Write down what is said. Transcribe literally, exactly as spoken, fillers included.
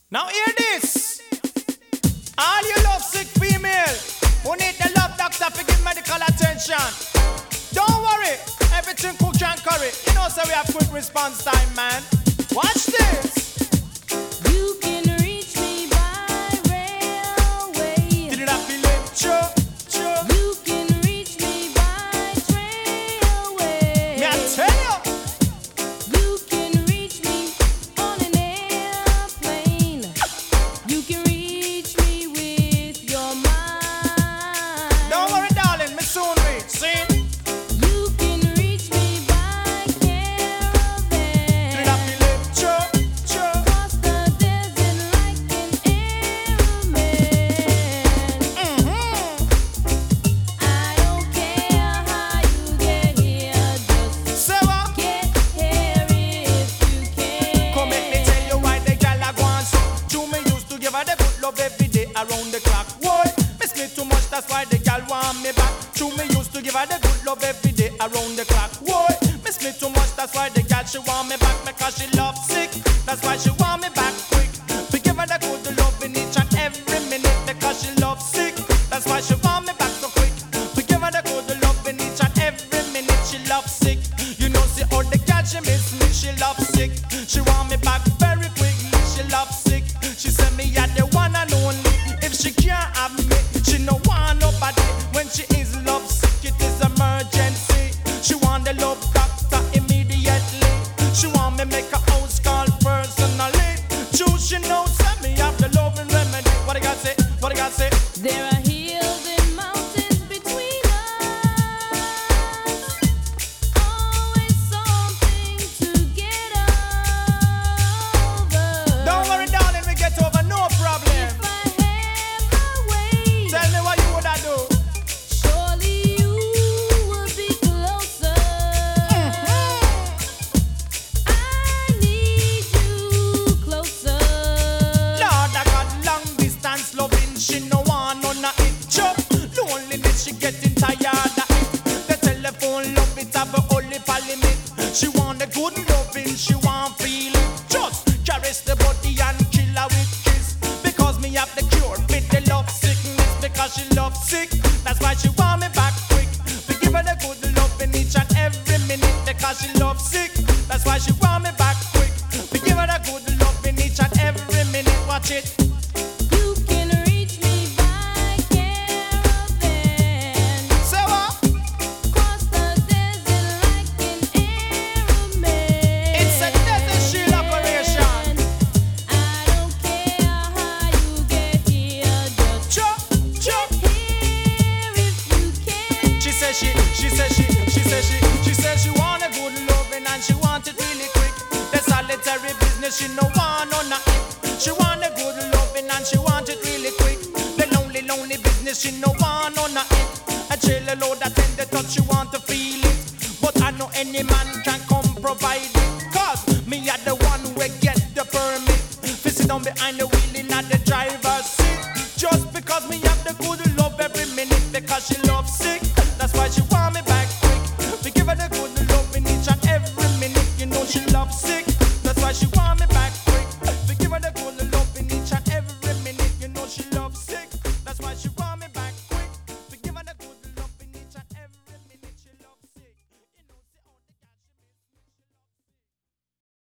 Now hear this. All you love sick female who need the love doctor to give medical attention. Don't worry, everything cook and curry. You know, so we have quick response time, man. Watch this. You can reach me by railway. Did it have feeling? Sure, sure. You can reach me by trailway. Me I tell you. You can reach me on an airplane. You can reach me with your mind. Don't worry, darling, me soon reach. See? You can reach me by caravan. Did it have feeling? Sure, sure. Cross the desert like an airman. Mm-hmm. I don't care how you get here, just Say what? get here if you can. Come make me tell you why the gal a gone so. To me used to give her the good love every day around the clock. Why? Miss me too much, that's why the gal want me back. To me used to give her the good love every day around the clock. Why? Miss me too much, that's why the gal she want me back because she love sick. That's why she want me back quick. We give her the good love in each and every minute because she love sick. That's why she want me back so quick. We give her the good love in each and every minute. She love sick. You know, see all the gal she miss me. She love sick. She want me back very quickly. She love sick. She said me at the one and only. If she can't have me, she no want nobody. When she is love sick, it is emergency. She want the love doctor immediately. She want me make a house call personally. True, she knows that me have the loving remedy. What I got say? What I got say? There are hills and mountains between us. Always something to get over. Don't worry, darling, we get over, no problem. If I had my way, Tell me what you would I do. surely you would be closer. I need you closer. Lord, I got long distance loving. She no want none of it. Chop. Loneliness, she getting tired of it. The telephone love it have a only limit. She want the good loving, she want feel it. Just caress the body and kill her with kiss. Because me have the cure with the love sickness. Because she love sick, that's why she want me back quick. We give her the good loving each and every minute. Because she love sick, that's why she want me back quick. We give her the good loving each and every minute. Watch it. You can reach me by caravan. Say what? Cross the desert like an airman. It's a desert shield operation. I don't care how you get here, just Chop, chop. get here if you can. She says she, she says she, she says she, she says she want a good loving and she want it really quick. The solitary business she no want none of it. She want a good loving and she want it really quick. The lonely, lonely business she no want none of it. A chill load that tender touch she want to feel it. But I know any man can come provide it. Cause me are the one who get the permit. Fi sit down behind the